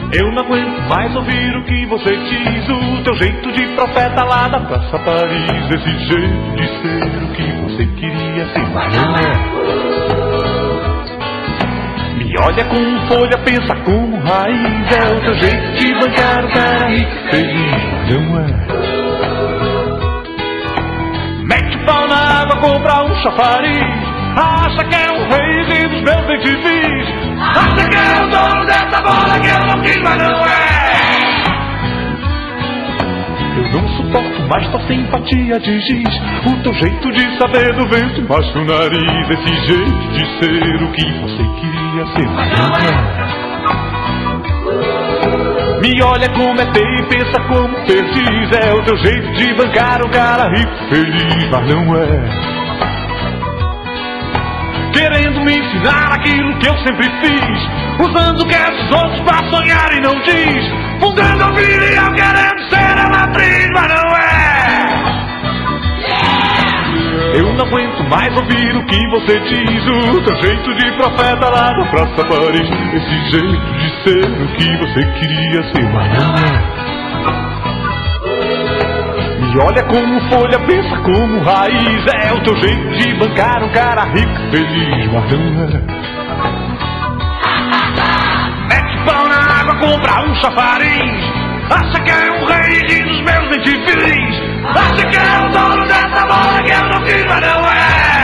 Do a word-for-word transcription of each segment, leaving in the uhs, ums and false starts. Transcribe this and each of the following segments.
Eu não aguento mais ouvir o que você diz, o teu jeito de profeta lá da Praça Paris, esse jeito de ser o que você queria ser, mas não é. Me olha com folha, pensa como raiz, é o teu jeito de bancar o cara rico feliz, mas não é. Mete o pau na água, compra um chafariz, acha que é um rei, ri dos meus bem-te-vis, acha que é o dono dessa bola que eu não quis, mas não é. Eu não suporto mais tua simpatia de giz, o teu jeito de saber do vento embaixo do nariz, esse jeito de ser o que você queria ser, mas não é. Me olha como é teio e pensa como perdiz, é o teu jeito de bancar um cara rico feliz, mas não é. Querendo me ensinar aquilo que eu sempre fiz, usando o que é dos outros pra sonhar e não diz, fundando a opinião querendo ser a matriz, mas não é. Eu não aguento mais ouvir o que você diz, o teu jeito de profeta lá na Praça Paris, esse jeito de ser o que você queria ser, mas não é. Me olha como folha, pensa como raiz, é o teu jeito de bancar um cara rico feliz, mas não é. Mete pão na água, compra um chafariz, acha que é um rei e ri dos meus bem-te-vis, acha que é o dono dessa bola que eu não quis, mas não é.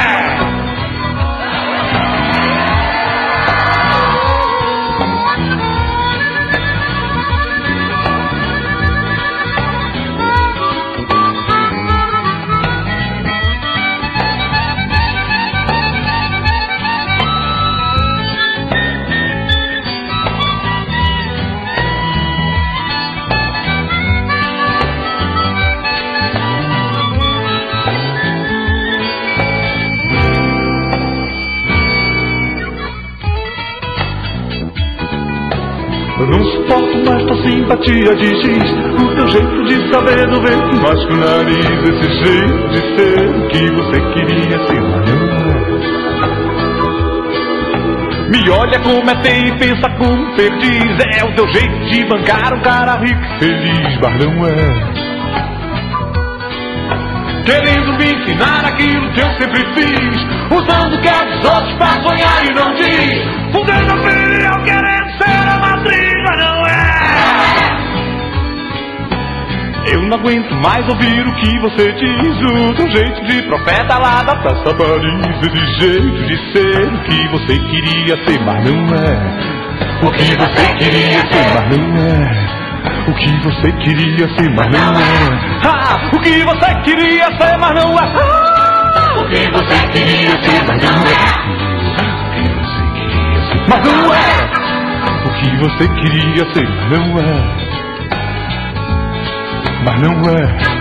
Eu não suporto mais tua simpatia de giz, o teu jeito de saber do vento embaixo do nariz, esse jeito de ser o que você queria ser, mas não é. Me olha como é teio e pensa como perdiz, é o teu jeito de bancar um cara rico feliz, mas não é. Querendo me ensinar aquilo que eu sempre fiz, usando o que é dos outros pra sonhar e não diz, fundando a opinião querendo ser a matriz, mas não é. Eu não aguento mais ouvir o que você diz, o teu jeito de profeta lá da Praça Paris, esse jeito de ser o que você queria ser, mas não é. O que você queria ser, mas não é. O que você queria ser, mas não é. Ah, o que você queria ser, mas não é. Ah, o que você queria ser, mas não é. Mas não é. O que você queria ser, mas não é. Mas não é.